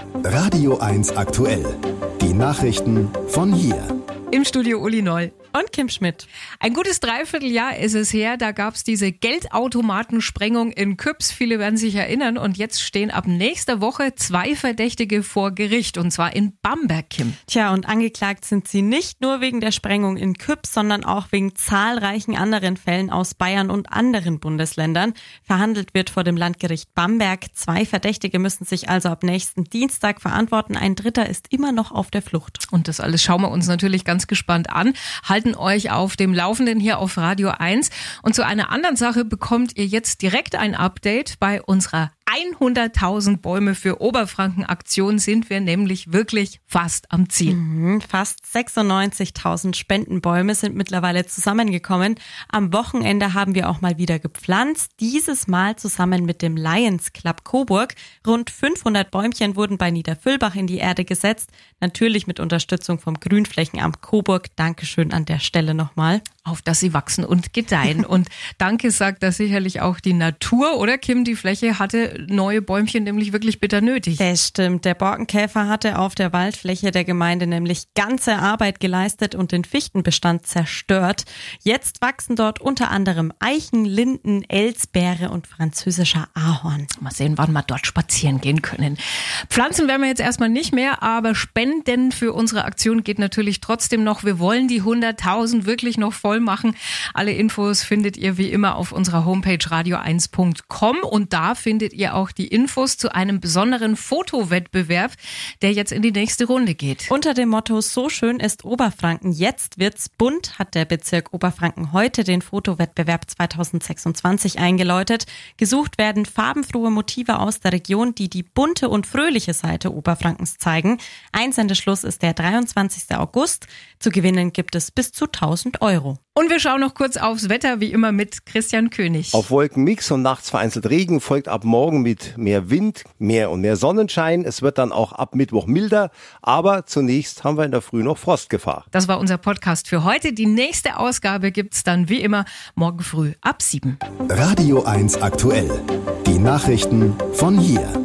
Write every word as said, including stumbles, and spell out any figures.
Radio eins aktuell. Die Nachrichten von hier. Im Studio Uli Noll und Kim Schmidt. Ein gutes Dreivierteljahr ist es her, da gab es diese Geldautomatensprengung in Küps. Viele werden sich erinnern. Und jetzt stehen ab nächster Woche zwei Verdächtige vor Gericht. Und zwar in Bamberg, Kim. Tja, und angeklagt sind sie nicht nur wegen der Sprengung in Küps, sondern auch wegen zahlreichen anderen Fällen aus Bayern und anderen Bundesländern. Verhandelt wird vor dem Landgericht Bamberg. Zwei Verdächtige müssen sich also ab nächsten Dienstag verantworten. Ein dritter ist immer noch auf der Flucht. Und das alles schauen wir uns natürlich ganz gespannt an. Halten euch auf dem Laufenden hier auf Radio eins. Und zu einer anderen Sache bekommt ihr jetzt direkt ein Update. Bei unserer hunderttausend Bäume für Oberfranken Aktion sind wir nämlich wirklich fast am Ziel. Mhm, fast sechsundneunzigtausend Spendenbäume sind mittlerweile zusammengekommen. Am Wochenende haben wir auch mal wieder gepflanzt. Dieses Mal zusammen mit dem Lions Club Coburg. Rund fünfhundert Bäumchen wurden bei Niederfüllbach in die Erde gesetzt. Natürlich mit Unterstützung vom Grünflächenamt Coburg. Dankeschön an der Stelle nochmal. Auf dass sie wachsen und gedeihen. Und danke sagt das sicherlich auch die Natur, oder Kim? Die Fläche hatte neue Bäumchen nämlich wirklich bitter nötig. Das stimmt. Der Borkenkäfer hatte auf der Waldfläche der Gemeinde nämlich ganze Arbeit geleistet und den Fichtenbestand zerstört. Jetzt wachsen dort unter anderem Eichen, Linden, Elsbeere und französischer Ahorn. Mal sehen, wann wir dort spazieren gehen können. Pflanzen werden wir jetzt erstmal nicht mehr, aber Spenden für unsere Aktion geht natürlich trotzdem noch. Wir wollen die hunderttausend wirklich noch voll machen. Alle Infos findet ihr wie immer auf unserer Homepage radio eins punkt com und da findet ihr auch die Infos zu einem besonderen Fotowettbewerb, der jetzt in die nächste Runde geht. Unter dem Motto "So schön ist Oberfranken, jetzt wird's bunt" hat der Bezirk Oberfranken heute den Fotowettbewerb zweitausendsechsundzwanzig eingeläutet. Gesucht werden farbenfrohe Motive aus der Region, die die bunte und fröhliche Seite Oberfrankens zeigen. Einsendeschluss ist der dreiundzwanzigster August. Zu gewinnen gibt es bis zu tausend Euro. Und wir schauen noch kurz aufs Wetter, wie immer mit Christian König. Auf Wolkenmix und nachts vereinzelt Regen, folgt ab morgen mit mehr Wind, mehr und mehr Sonnenschein. Es wird dann auch ab Mittwoch milder, aber zunächst haben wir in der Früh noch Frostgefahr. Das war unser Podcast für heute. Die nächste Ausgabe gibt's dann wie immer morgen früh ab sieben. Radio eins aktuell. Die Nachrichten von hier.